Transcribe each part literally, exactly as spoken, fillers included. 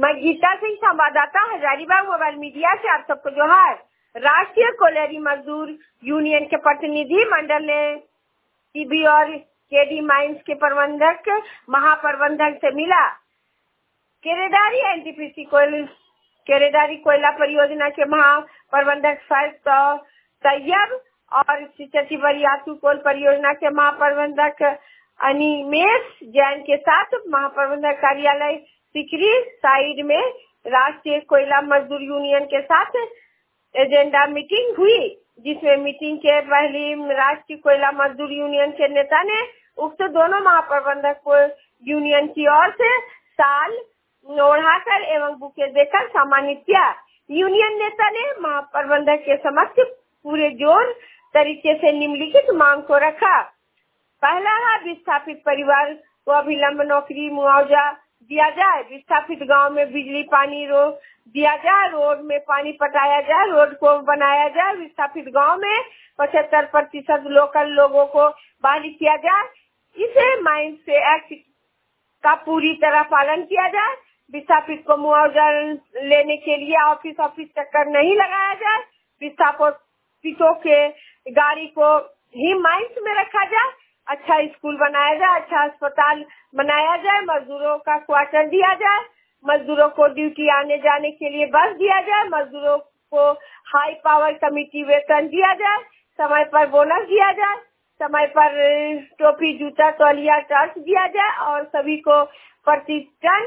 मैं गीता सिंह, संवाददाता, Hazaribagh mobile media से आप सबको जोहार। राष्ट्रीय कोयलरी मजदूर यूनियन के प्रतिनिधि मंडल ने टीबी और केडी माइंस के प्रबंधक महाप्रबंधक से मिला। केरेडारी एनटीपीसी कोयल केरेडारी कोयला परियोजना के महाप्रबंधक फैज तैयब और सिचटी बरियातू कोल परियोजना के महाप्रबंधक अनिमेश जैन के साथ महाप्रबंधक कार्यालय सिकरी साइड में राष्ट्रीय कोयला मजदूर यूनियन के साथ एजेंडा मीटिंग हुई, जिसमें मीटिंग के पहली राष्ट्रीय कोयला मजदूर यूनियन के नेता ने उक्त दोनों महाप्रबंधक को यूनियन की ओर से साल ओढ़ाकर एवं बुके देकर सम्मानित किया। यूनियन नेता ने महाप्रबंधक के समक्ष पूरे जोर तरीके से निम्नलिखित मांग को रखा। पहला है विस्थापित परिवार को अभिलंब नौकरी मुआवजा दिया जाए, विस्थापित गांव में बिजली पानी रो दिया जाए, रोड में पानी पटाया जाए, रोड को बनाया जाए, विस्थापित गांव में पचहत्तर प्रतिशत लोकल लोगों को बहाली किया जाए, इसे माइंड से एक्ट का पूरी तरह पालन किया जाए, विस्थापित को मुआवजा लेने के लिए ऑफिस ऑफिस चक्कर नहीं लगाया जाए, विस्थापितों के गाड़ी को ही माइंड में रखा जाए, अच्छा स्कूल बनाया जाए, अच्छा अस्पताल बनाया जाए, मजदूरों का क्वार्टर दिया जाए, मजदूरों को ड्यूटी आने जाने के लिए बस दिया जाए, मजदूरों को हाई पावर कमेटी वेतन दिया जाए, समय पर बोनस दिया जाए, समय पर टोपी जूता तौलिया टर्च दिया जाए और सभी को प्रति टन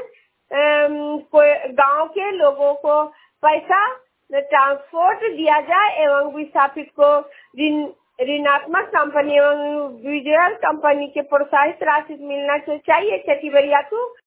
गांव के लोगों को पैसा ट्रांसपोर्ट दिया जाए एवं विस्थापित को ऋण ऋणात्मक कंपनी एवं विजुअल कंपनी के प्रोत्साहित राशि मिलना चाहिए। छठी बरियातू